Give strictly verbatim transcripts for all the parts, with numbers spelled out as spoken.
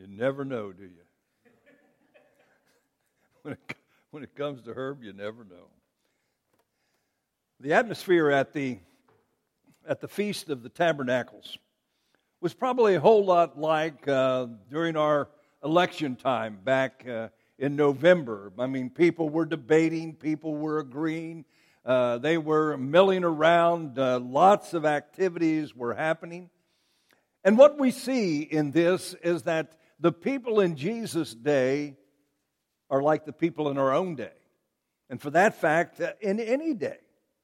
You never know, do you? when, it, when it comes to Herb, you never know. The atmosphere at the at the Feast of the Tabernacles was probably a whole lot like uh, during our election time back uh, in November. I mean, people were debating, people were agreeing, uh, they were milling around, uh, lots of activities were happening. And what we see in this is that the people in Jesus' day are like the people in our own day. And for that fact, uh, in any day.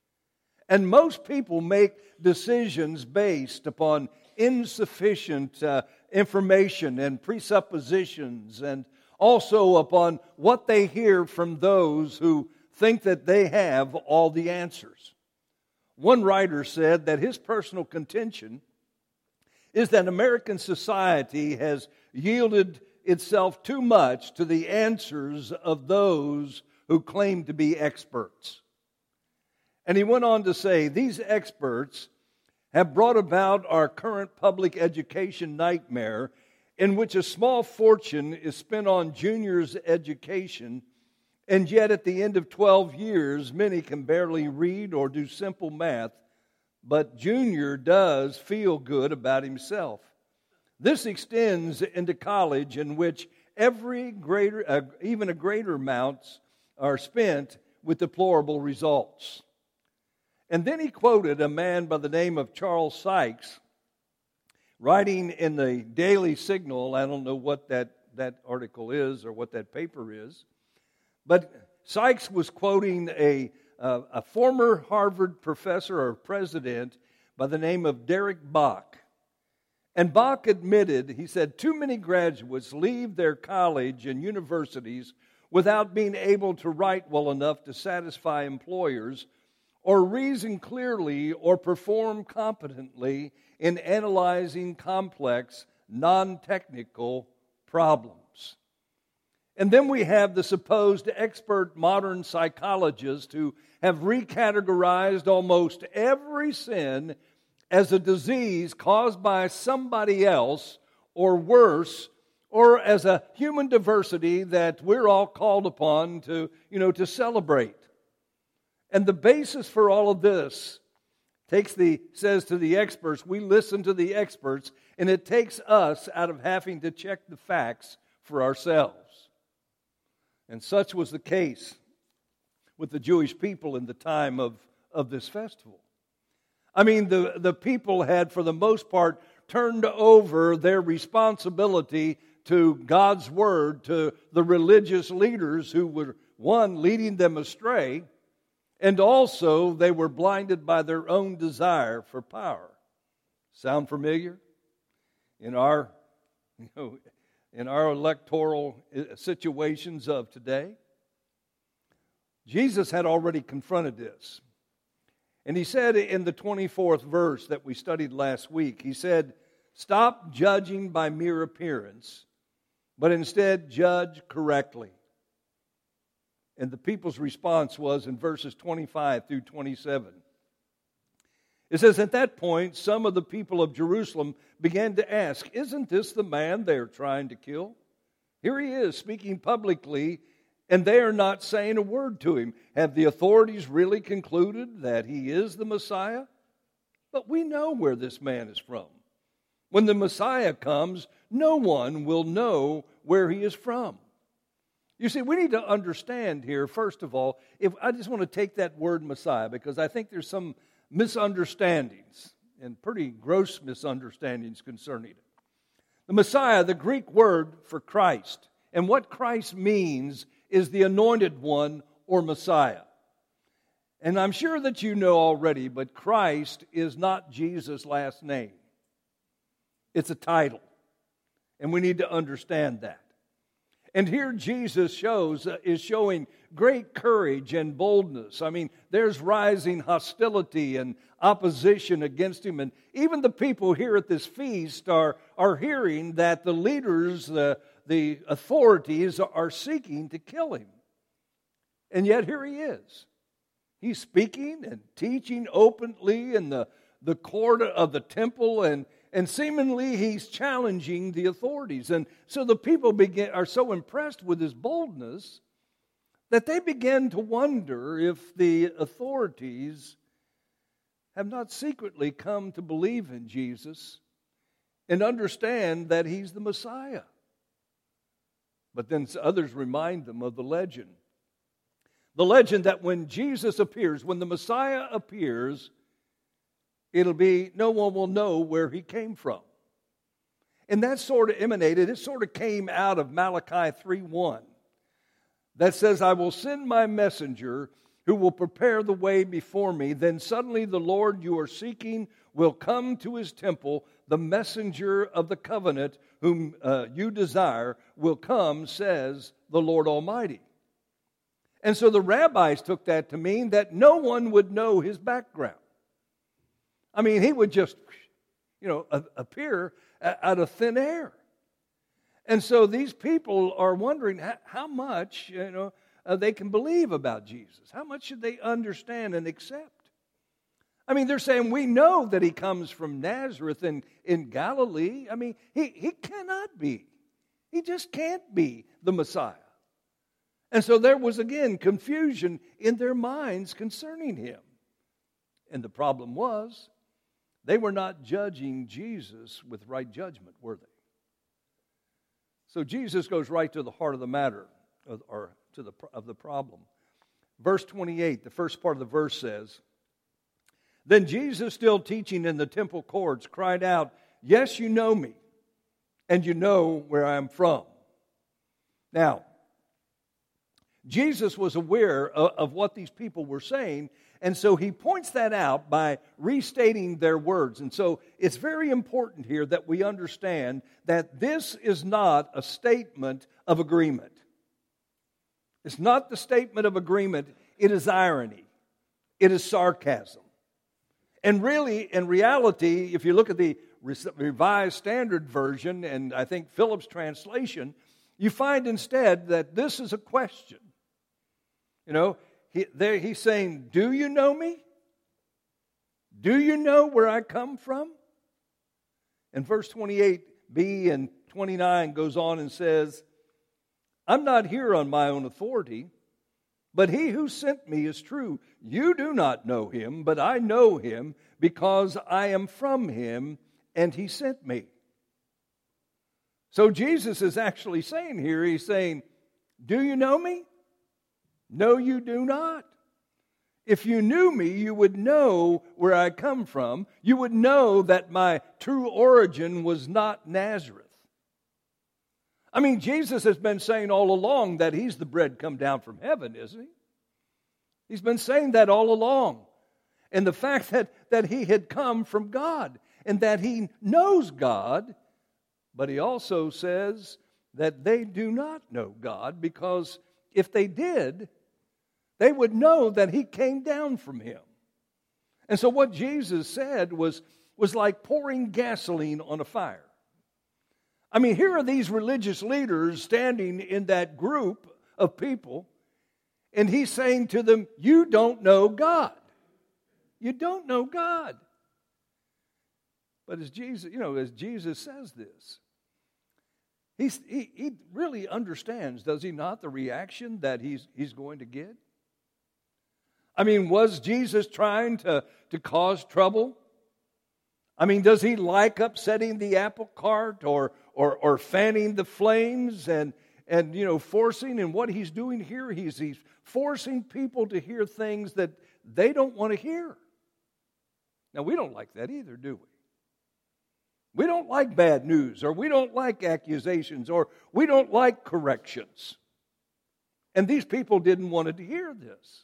And most people make decisions based upon insufficient uh, information and presuppositions, and also upon what they hear from those who think that they have all the answers. One writer said that his personal contention is that American society has yielded itself too much to the answers of those who claim to be experts. And he went on to say, these experts have brought about our current public education nightmare, in which a small fortune is spent on juniors' education, and yet at the end of twelve years, many can barely read or do simple math, but junior does feel good about himself. This extends into college, in which every greater, uh, even a greater amounts are spent with deplorable results. And then he quoted a man by the name of Charles Sykes, writing in the Daily Signal. I don't know what that, that article is or what that paper is, but Sykes was quoting a, uh, a former Harvard professor or president by the name of Derek Bach. And Bach admitted, he said, too many graduates leave their college and universities without being able to write well enough to satisfy employers, or reason clearly, or perform competently in analyzing complex, non-technical problems. And then we have the supposed expert modern psychologists who have recategorized almost every sin as a disease caused by somebody else, or worse, or as a human diversity that we're all called upon to, you know, to celebrate. And the basis for all of this takes the says to the experts, we listen to the experts, and it takes us out of having to check the facts for ourselves. And such was the case with the Jewish people in the time of, of this festival. I mean, the, the people had, for the most part, turned over their responsibility to God's Word, to the religious leaders who were, one, leading them astray, and also they were blinded by their own desire for power. Sound familiar? In our, you know, in our electoral situations of today, Jesus had already confronted this. And he said in the twenty-fourth verse that we studied last week, he said, stop judging by mere appearance, but instead judge correctly. And the people's response was in verses twenty-five through twenty-seven. It says, at that point, some of the people of Jerusalem began to ask, isn't this the man they are trying to kill? Here he is speaking publicly, and they are not saying a word to him. Have the authorities really concluded that he is the Messiah? But we know where this man is from. When the Messiah comes, no one will know where he is from. You see, we need to understand here, first of all, if I just want to take that word Messiah, because I think there's some misunderstandings, and pretty gross misunderstandings concerning it. The Messiah, the Greek word for Christ, and what Christ means is the anointed one or Messiah. And I'm sure that you know already, but Christ is not Jesus' last name. It's a title, and we need to understand that. And here Jesus shows uh, is showing great courage and boldness. I mean, there's rising hostility and opposition against him. And even the people here at this feast are, are hearing that the leaders, the, the authorities are seeking to kill him. And yet here he is. He's speaking and teaching openly in the, the court of the temple. And, And seemingly he's challenging the authorities. And so the people begin, are so impressed with his boldness that they begin to wonder if the authorities have not secretly come to believe in Jesus and understand that he's the Messiah. But then others remind them of the legend. The legend that when Jesus appears, when the Messiah appears, it'll be, no one will know where he came from. And that sort of emanated, it sort of came out of Malachi three one. That says, I will send my messenger who will prepare the way before me. Then suddenly the Lord you are seeking will come to his temple. The messenger of the covenant whom uh, you desire will come, says the Lord Almighty. And so the rabbis took that to mean that no one would know his background. I mean, he would just, you know, appear out of thin air. And so these people are wondering how much, you know, uh, they can believe about Jesus. How much should they understand and accept? I mean, they're saying, we know that he comes from Nazareth in, in Galilee. I mean, he, he cannot be. He just can't be the Messiah. And so there was, again, confusion in their minds concerning him. And the problem was, they were not judging Jesus with right judgment, were they? So Jesus goes right to the heart of the matter, or to the of the problem. Verse twenty-eight, the first part of the verse says, Then Jesus, still teaching in the temple courts, cried out, Yes, you know me, and you know where I am from. Now, Jesus was aware of, of what these people were saying, and so he points that out by restating their words. And so it's very important here that we understand that this is not a statement of agreement. It's not the statement of agreement. It is irony. It is sarcasm. And really, in reality, if you look at the Revised Standard Version, and I think Phillips' translation, you find instead that this is a question. You know, he, there he's saying, do you know me? Do you know where I come from? And verse twenty-eight b and twenty-nine goes on and says, I'm not here on my own authority, but he who sent me is true. You do not know him, but I know him because I am from him, and he sent me. So Jesus is actually saying here, he's saying, do you know me? No, you do not. If you knew me, you would know where I come from. You would know that my true origin was not Nazareth. I mean, Jesus has been saying all along that he's the bread come down from heaven, isn't he? He's been saying that all along. And the fact that, that he had come from God and that he knows God, but he also says that they do not know God, because if they did, they would know that he came down from him. And so what Jesus said was, was like pouring gasoline on a fire. I mean, here are these religious leaders standing in that group of people, and he's saying to them, you don't know God. You don't know God. But as Jesus, you know, as Jesus says this, he's, he, he really understands, does he not, the reaction that he's, he's going to get? I mean, was Jesus trying to, to cause trouble? I mean, does he like upsetting the apple cart or or, or fanning the flames and, and, you know, forcing? And what he's doing here, he's, he's forcing people to hear things that they don't want to hear. Now, we don't like that either, do we? We don't like bad news, or we don't like accusations, or we don't like corrections. And these people didn't want to hear this.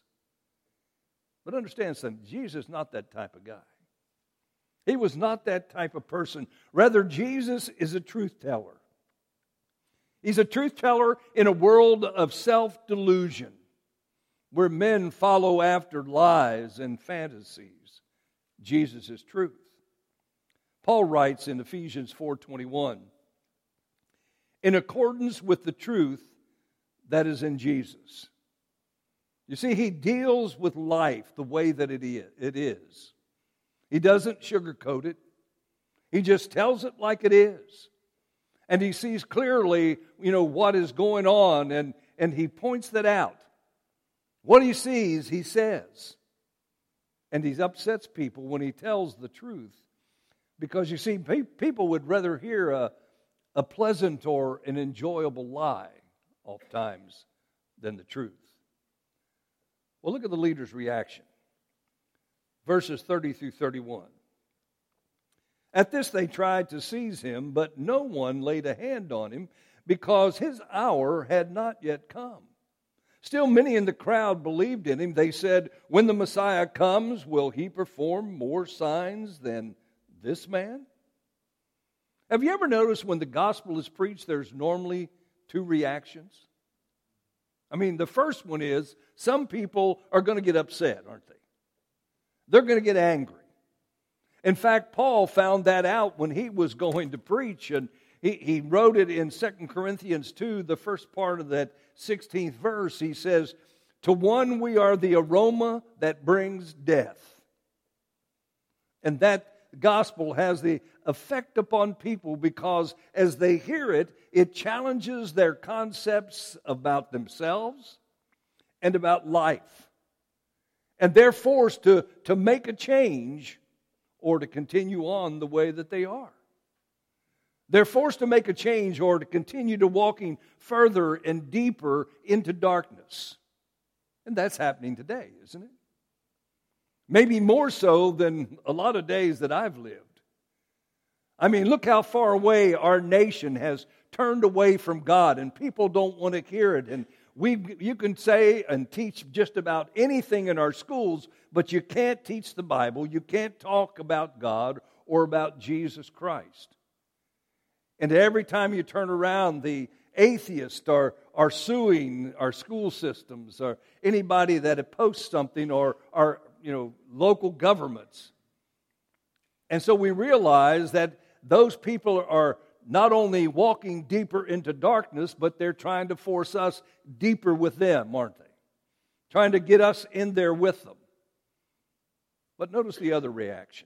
But understand something, Jesus is not that type of guy. He was not that type of person. Rather, Jesus is a truth teller. He's a truth teller in a world of self-delusion, where men follow after lies and fantasies. Jesus is truth. Paul writes in Ephesians four twenty-one, in accordance with the truth that is in Jesus. You see, he deals with life the way that it is. It is. He doesn't sugarcoat it. He just tells it like it is. And he sees clearly, you know, what is going on, and, and he points that out. What he sees, he says. And he upsets people when he tells the truth. Because you see, pe- people would rather hear a, a pleasant or an enjoyable lie, oftentimes, than the truth. Well, look at the leader's reaction. Verses thirty through thirty-one. At this they tried to seize him, but no one laid a hand on him, because his hour had not yet come. Still many in the crowd believed in him. They said, when the Messiah comes, will he perform more signs than this man? Have you ever noticed when the gospel is preached, there's normally two reactions? I mean, the first one is, some people are going to get upset, aren't they? They're going to get angry. In fact, Paul found that out when he was going to preach, and he, he wrote it in Second Corinthians two, the first part of that sixteenth verse. He says, to one we are the aroma that brings death. And that gospel has the effect upon people because as they hear it, it challenges their concepts about themselves and about life. And they're forced to, to make a change or to continue on the way that they are. They're forced to make a change or to continue to walking further and deeper into darkness. And that's happening today, isn't it? Maybe more so than a lot of days that I've lived. I mean, look how far away our nation has turned away from God, and people don't want to hear it. And we, you can say and teach just about anything in our schools, but you can't teach the Bible. You can't talk about God or about Jesus Christ. And every time you turn around, the atheists are, are suing our school systems or anybody that posts something or our you know local governments. And so we realize that those people are not only walking deeper into darkness, but they're trying to force us deeper with them, aren't they? Trying to get us in there with them. But notice the other reaction.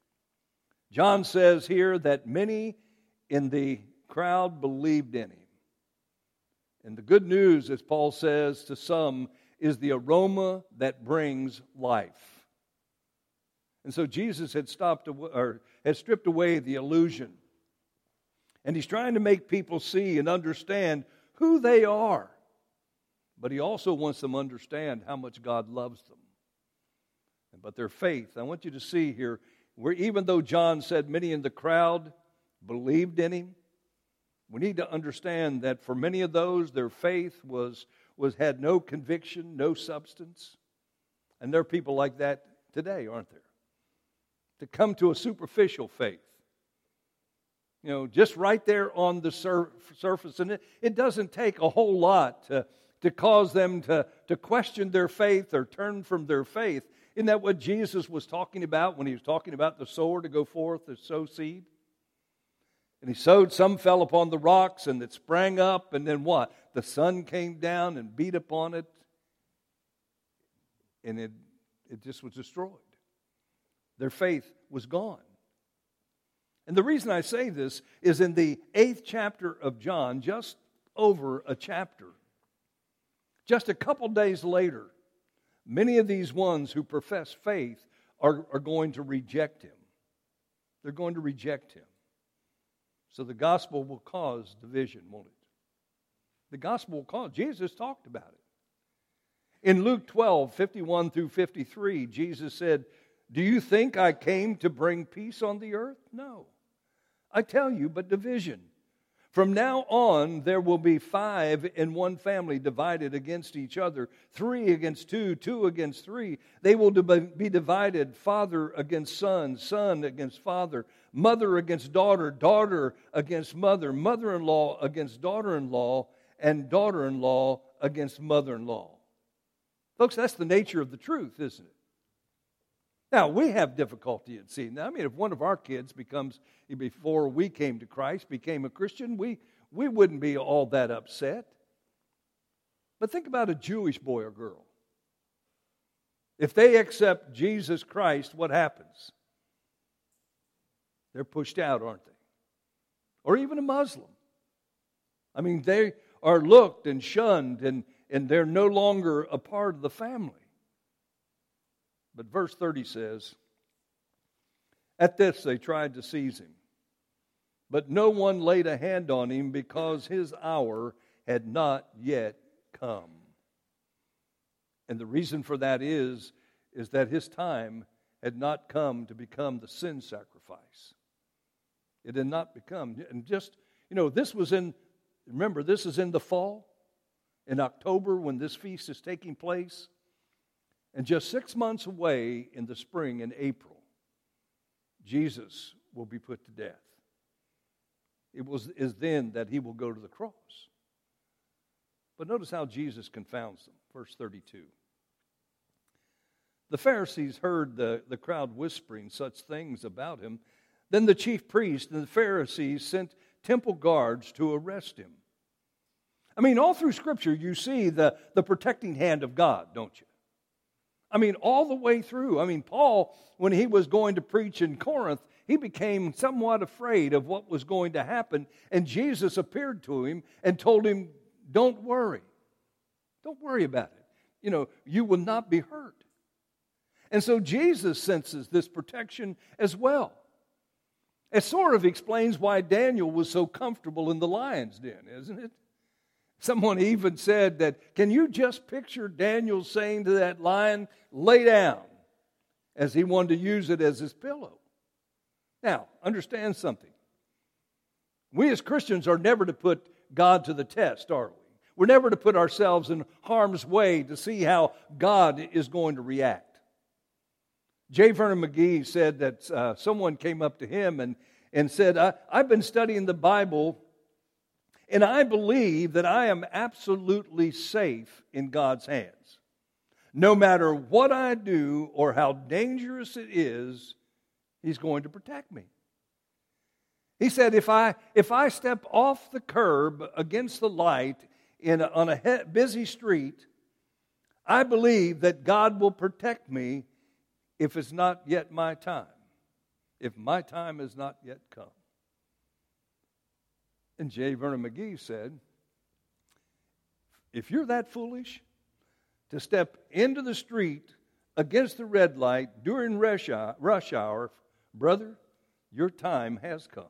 John says here that many in the crowd believed in him. And the good news, as Paul says to some, is the aroma that brings life. And so Jesus had stopped or had stripped away the illusion. And he's trying to make people see and understand who they are. But he also wants them to understand how much God loves them. But their faith, I want you to see here, where even though John said many in the crowd believed in him, we need to understand that for many of those, their faith was, was had no conviction, no substance. And there are people like that today, aren't there? To come to a superficial faith. You know, just right there on the sur- surface. And it, it doesn't take a whole lot to, to cause them to, to question their faith or turn from their faith. Isn't that what Jesus was talking about when he was talking about the sower to go forth to sow seed? And he sowed, some fell upon the rocks, and it sprang up, and then what? The sun came down and beat upon it, and it, it just was destroyed. Their faith was gone. And the reason I say this is in the eighth chapter of John, just over a chapter, just a couple days later, many of these ones who profess faith are, are going to reject him. They're going to reject him. So the gospel will cause division, won't it? The gospel will cause. Jesus talked about it. In Luke twelve, fifty-one through fifty-three, Jesus said, do you think I came to bring peace on the earth? No. I tell you, but division. From now on, there will be five in one family divided against each other, three against two, two against three. They will be divided, father against son, son against father, mother against daughter, daughter against mother, mother-in-law against daughter-in-law, and daughter-in-law against mother-in-law. Folks, that's the nature of the truth, isn't it? Now, we have difficulty in seeing that. I mean, if one of our kids becomes, before we came to Christ, became a Christian, we, we wouldn't be all that upset. But think about a Jewish boy or girl. If they accept Jesus Christ, what happens? they're pushed out, aren't they? Or even a Muslim. I mean, they are looked and shunned, and, and they're no longer a part of the family. But verse thirty says, at this they tried to seize him, but no one laid a hand on him because his hour had not yet come. And the reason for that is, is that his time had not come to become the sin sacrifice. It had not become. And just, you know, this was in, remember, this is in the fall, in October when this feast is taking place. And just six months away in the spring, in April, Jesus will be put to death. It was, is then that he will go to the cross. But notice how Jesus confounds them. Verse thirty-two. The Pharisees heard the, the crowd whispering such things about him. Then the chief priest and the Pharisees sent temple guards to arrest him. I mean, all through Scripture you see the, the protecting hand of God, don't you? I mean, all the way through. I mean, Paul, when he was going to preach in Corinth, he became somewhat afraid of what was going to happen. And Jesus appeared to him and told him, don't worry. Don't worry about it. You know, you will not be hurt. And so Jesus senses this protection as well. It sort of explains why Daniel was so comfortable in the lion's den, isn't it? Someone even said that, can you just picture Daniel saying to that lion, lay down, as he wanted to use it as his pillow? Now, understand something. We as Christians are never to put God to the test, are we? We're never to put ourselves in harm's way to see how God is going to react. J. Vernon McGee said that uh, someone came up to him and, and said, I, I've been studying the Bible, and I believe that I am absolutely safe in God's hands. No matter what I do or how dangerous it is, He's going to protect me. He said, if I if I step off the curb against the light in a, on a he- busy street, I believe that God will protect me if it's not yet my time, if my time has not yet come. And J. Vernon McGee said, if you're that foolish to step into the street against the red light during rush hour, rush hour, brother, your time has come.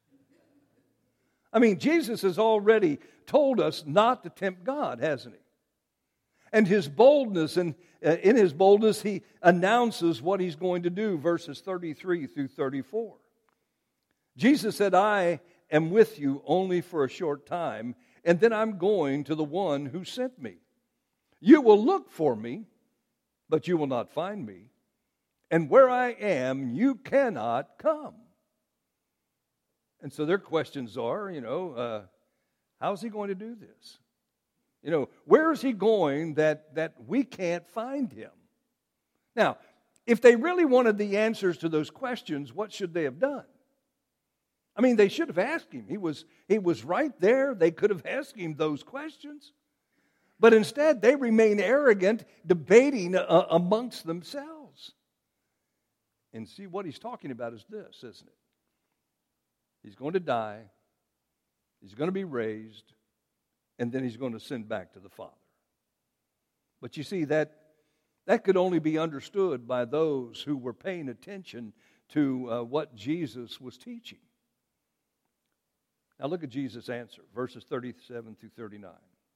I mean, Jesus has already told us not to tempt God, hasn't he? And his boldness, and uh, in his boldness, he announces what he's going to do, verses thirty-three through thirty-four. Jesus said, I am with you only for a short time, and then I'm going to the one who sent me. You will look for me, but you will not find me. And where I am, you cannot come. And so their questions are, you know, uh, how's he going to do this? You know, where is he going that, that we can't find him? Now, if they really wanted the answers to those questions, what should they have done? I mean, they should have asked him. He was, he was right there. They could have asked him those questions. But instead, they remain arrogant, debating uh, amongst themselves. And see, what he's talking about is this, isn't it? He's going to die. He's going to be raised. And then he's going to send back to the Father. But you see, that, that could only be understood by those who were paying attention to uh, what Jesus was teaching. Now look at Jesus' answer, verses thirty-seven through thirty-nine.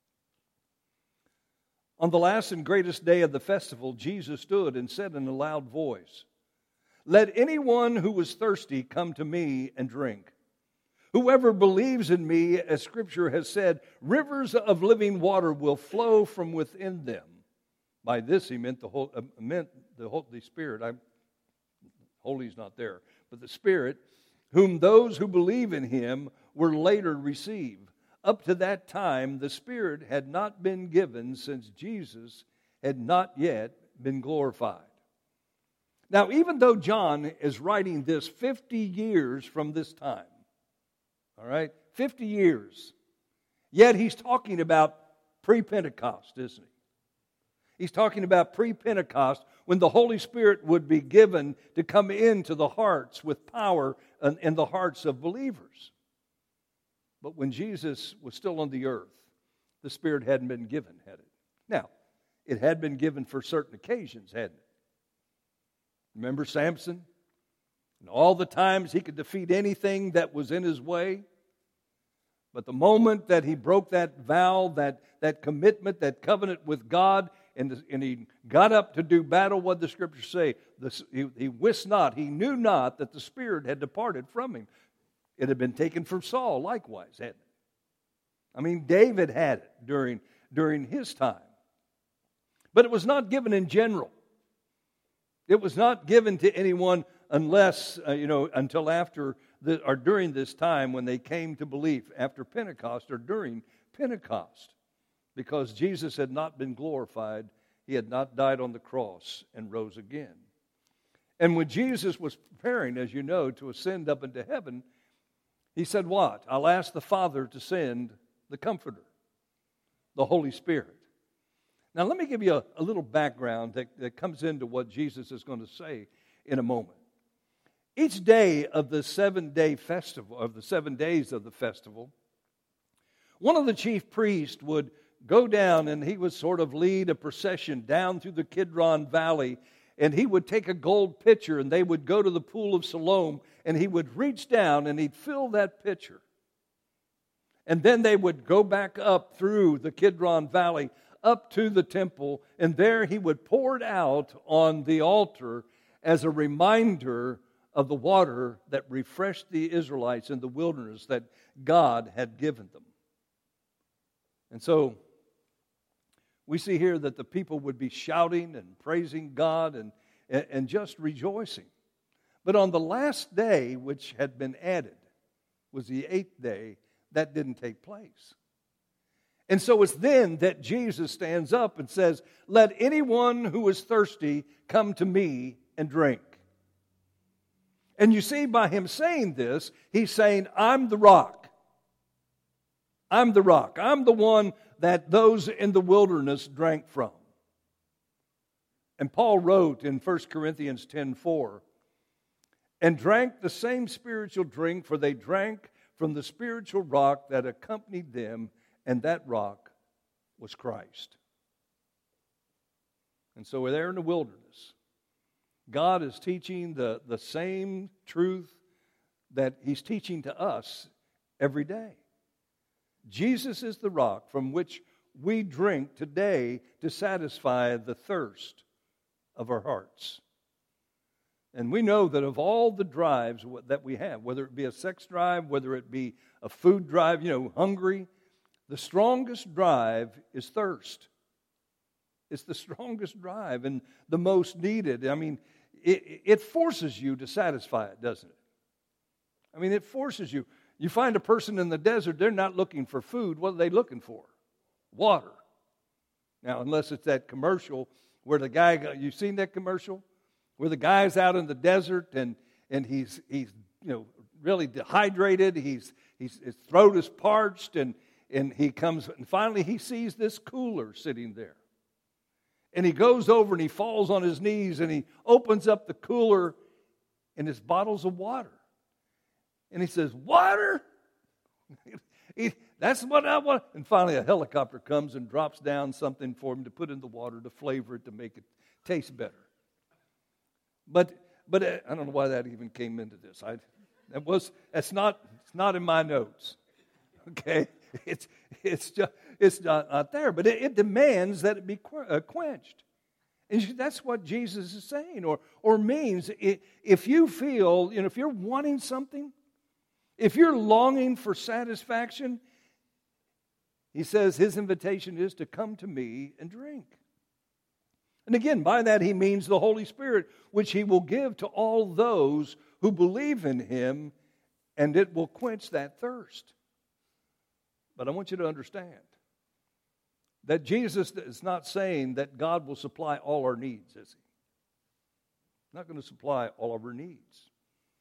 On the last and greatest day of the festival, Jesus stood and said in a loud voice, let anyone who is thirsty come to me and drink. Whoever believes in me, as Scripture has said, rivers of living water will flow from within them. By this he meant the whole, uh, meant the Holy Spirit. I, Holy's not there, but the Spirit, whom those who believe in him were later receive. Up to that time, the Spirit had not been given, since Jesus had not yet been glorified. Now, even though John is writing this fifty years from this time, all right, fifty years, yet he's talking about pre-Pentecost, isn't he? He's talking about pre-Pentecost, when the Holy Spirit would be given to come into the hearts with power in, in the hearts of believers. But when Jesus was still on the earth, the Spirit hadn't been given, had it? Now, it had been given for certain occasions, hadn't it? Remember Samson? And all the times he could defeat anything that was in his way. But the moment that he broke that vow, that, that commitment, that covenant with God, and, and he got up to do battle, what the Scriptures say, the, he, he wist not, he knew not that the Spirit had departed from him. It had been taken from Saul likewise, hadn't it? I mean, David had it during, during his time. But it was not given in general. It was not given to anyone unless, uh, you know, until after the, or during this time when they came to believe, after Pentecost or during Pentecost. Because Jesus had not been glorified. He had not died on the cross and rose again. And when Jesus was preparing, as you know, to ascend up into heaven, he said what? I'll ask the Father to send the Comforter, the Holy Spirit. Now let me give you a, a little background that, that comes into what Jesus is going to say in a moment. Each day of the seven-day festival, of the seven days of the festival, one of the chief priests would go down and he would sort of lead a procession down through the Kidron Valley, and he would take a gold pitcher and they would go to the pool of Siloam, and he would reach down and he'd fill that pitcher. And then they would go back up through the Kidron Valley, up to the temple, and there he would pour it out on the altar as a reminder of the water that refreshed the Israelites in the wilderness that God had given them. And so we see here that the people would be shouting and praising God and, and just rejoicing. But on the last day, which had been added, was the eighth day, that didn't take place. And so it's then that Jesus stands up and says, "Let anyone who is thirsty come to me and drink." And you see, by him saying this, he's saying, I'm the rock. I'm the rock. I'm the one that those in the wilderness drank from. And Paul wrote in First Corinthians ten four, "And drank the same spiritual drink, for they drank from the spiritual rock that accompanied them, and that rock was Christ." And so we're there in the wilderness. God is teaching the, the same truth that He's teaching to us every day. Jesus is the rock from which we drink today to satisfy the thirst of our hearts. And we know that of all the drives that we have, whether it be a sex drive, whether it be a food drive, you know, hungry, the strongest drive is thirst. It's the strongest drive and the most needed. I mean, it, it forces you to satisfy it, doesn't it? I mean, it forces you. You find a person in the desert, they're not looking for food. What are they looking for? Water. Now, unless it's that commercial where the guy, you've seen that commercial? Where the guy's out in the desert and, and he's, he's you know, really dehydrated. He's, he's, his throat is parched and, and he comes, and finally he sees this cooler sitting there. And he goes over and he falls on his knees and he opens up the cooler and it's bottles of water. And he says, "Water? he, that's what I want." And finally a helicopter comes and drops down something for him to put in the water to flavor it, to make it taste better. But but uh, I don't know why that even came into this. I that was that's not it's not in my notes. Okay, it's it's just it's not, not there. But it, it demands that it be qu- uh, quenched, and that's what Jesus is saying, or or means. It, if you feel, you know, if you're wanting something, if you're longing for satisfaction, he says his invitation is to come to me and drink. And again, by that he means the Holy Spirit, which he will give to all those who believe in him, and it will quench that thirst. But I want you to understand that Jesus is not saying that God will supply all our needs, is he? Not going to supply all of our needs.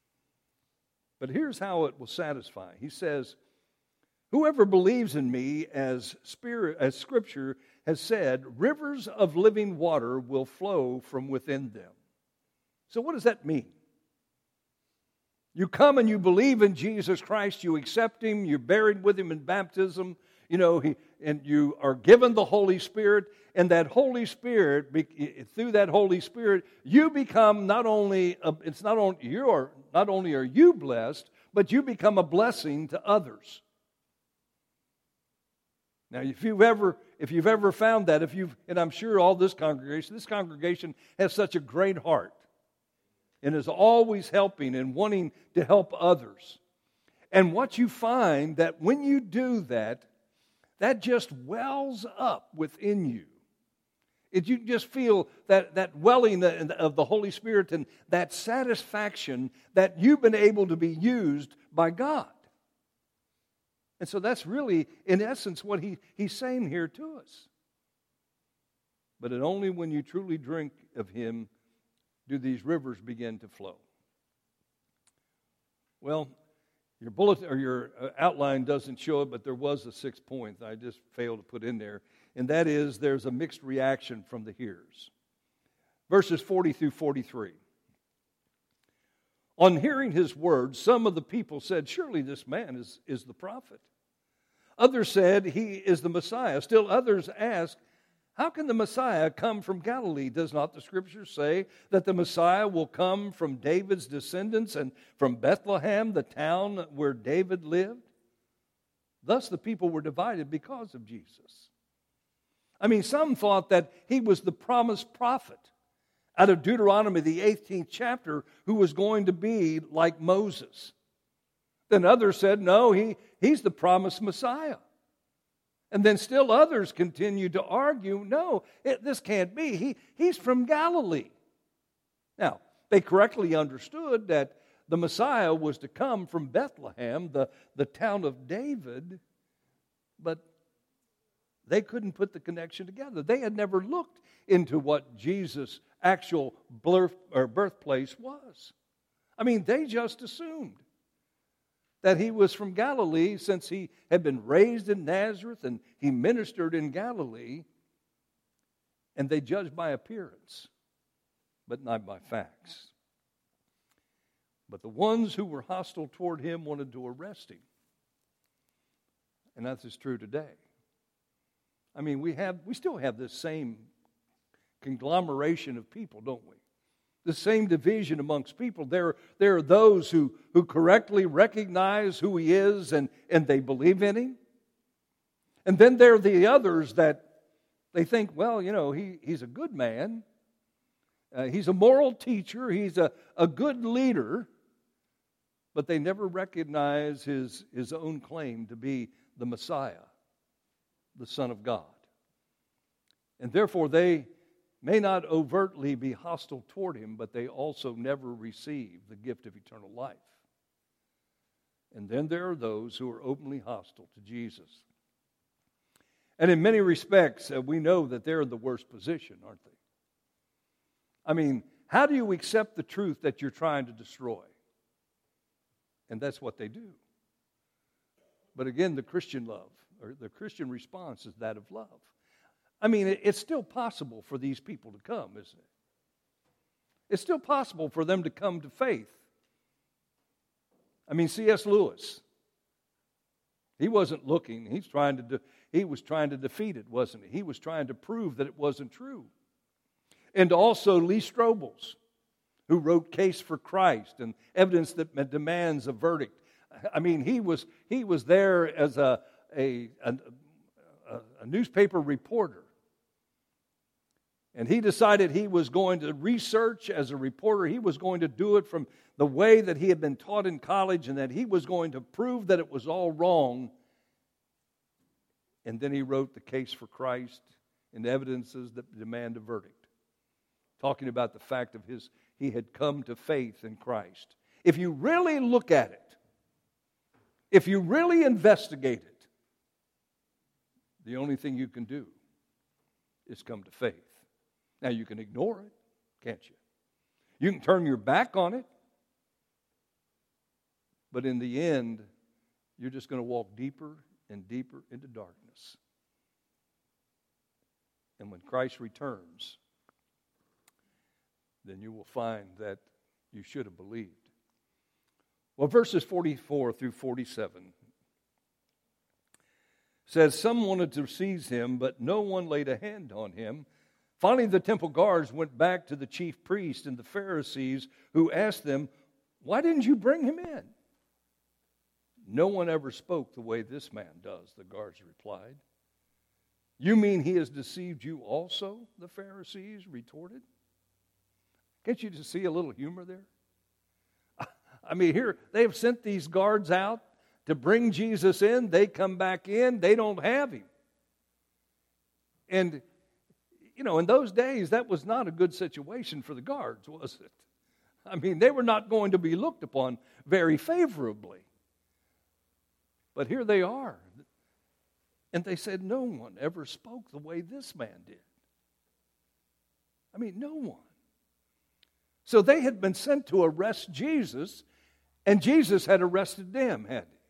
But here's how it will satisfy. He says, "Whoever believes in me, as Spirit, as Scripture has said, rivers of living water will flow from within them. So what does that mean? You come and you believe in Jesus Christ, you accept Him, you're buried with Him in baptism, you know, he, and you are given the Holy Spirit, and that Holy Spirit, through that Holy Spirit, you become not only, a, it's not only, you're, not only are you blessed, but you become a blessing to others. Now, if you've ever, if you've ever found that, if you've, and I'm sure all this congregation, this congregation has such a great heart, and is always helping and wanting to help others. And what you find that when you do that, that just wells up within you. It, you just feel that, that welling of the Holy Spirit and that satisfaction that you've been able to be used by God. And so that's really, in essence, what he, he's saying here to us. But it only when you truly drink of Him do these rivers begin to flow. Well, your bullet or your outline doesn't show it, but there was a sixth point I just failed to put in there, and that is there's a mixed reaction from the hearers. Verses forty through forty-three. On hearing His words, some of the people said, surely this man is, is the prophet. Others said, he is the Messiah. Still others asked, how can the Messiah come from Galilee? Does not the Scripture say that the Messiah will come from David's descendants and from Bethlehem, the town where David lived? Thus the people were divided because of Jesus. I mean, some thought that He was the promised prophet out of Deuteronomy, the eighteenth chapter, who was going to be like Moses. Then others said, no, he, he's the promised Messiah. And then still others continued to argue, no, it, this can't be. He, he's from Galilee. Now, they correctly understood that the Messiah was to come from Bethlehem, the, the town of David, but they couldn't put the connection together. They had never looked into what Jesus' actual birth, or birthplace was. I mean, they just assumed that He was from Galilee since He had been raised in Nazareth and He ministered in Galilee. And they judged by appearance, but not by facts. But the ones who were hostile toward Him wanted to arrest Him. And that is true today. I mean, we have we still have this same conglomeration of people, don't we? The same division amongst people. There, there are those who, who correctly recognize who He is and, and they believe in Him. And then there are the others that they think, well, you know, he, he's a good man. Uh, he's a moral teacher. He's a, a good leader. But they never recognize his, his own claim to be the Messiah, the Son of God. And therefore they may not overtly be hostile toward Him, but they also never receive the gift of eternal life. And then there are those who are openly hostile to Jesus. And in many respects, uh, we know that they're in the worst position, aren't they? I mean, how do you accept the truth that you're trying to destroy? And that's what they do. But again, the Christian love, or the Christian response is that of love. I mean, it's still possible for these people to come, isn't it? It's still possible for them to come to faith. I mean, C S Lewis, he wasn't looking. He's trying to de- he was trying to defeat it, wasn't he? He was trying to prove that it wasn't true. And also Lee Strobel's, who wrote Case for Christ and Evidence That Demands a Verdict. I mean, he was he was there as a a, a, a newspaper reporter. And he decided he was going to research as a reporter. He was going to do it from the way that he had been taught in college, and that he was going to prove that it was all wrong. And then he wrote The Case for Christ and Evidences That Demand a Verdict, talking about the fact of his he had come to faith in Christ. If you really look at it, if you really investigate it, the only thing you can do is come to faith. Now, you can ignore it, can't you? You can turn your back on it. But in the end, you're just going to walk deeper and deeper into darkness. And when Christ returns, then you will find that you should have believed. Well, verses forty-four through forty-seven says, some wanted to seize him, but no one laid a hand on him. Finally, the temple guards went back to the chief priests and the Pharisees, who asked them, why didn't you bring him in? No one ever spoke the way this man does, the guards replied. You mean he has deceived you also, the Pharisees retorted. Can't you just see a little humor there? I mean, here, they have sent these guards out to bring Jesus in. They come back in. They don't have him. And, you know, in those days, that was not a good situation for the guards, was it? I mean, they were not going to be looked upon very favorably. But here they are. And they said no one ever spoke the way this man did. I mean, no one. So they had been sent to arrest Jesus, and Jesus had arrested them, hadn't he?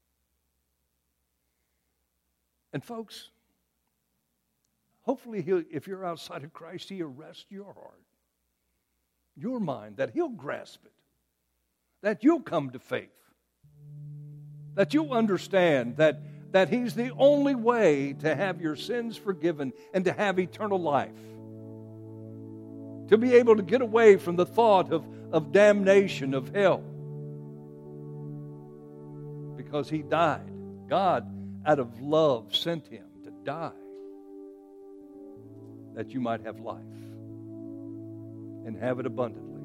And folks, hopefully he'll, if you're outside of Christ, he arrests your heart, your mind, that he'll grasp it, that you'll come to faith, that you'll understand that, that he's the only way to have your sins forgiven and to have eternal life. To be able to get away from the thought of, of damnation, of hell. Because he died. God, out of love, sent him to die that you might have life and have it abundantly.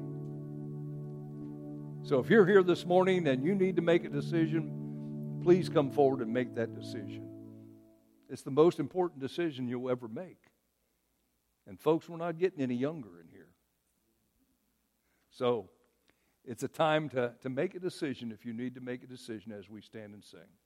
So if you're here this morning and you need to make a decision, please come forward and make that decision. It's the most important decision you'll ever make. And folks, we're not getting any younger in here. So it's a time to, to make a decision if you need to make a decision as we stand and sing.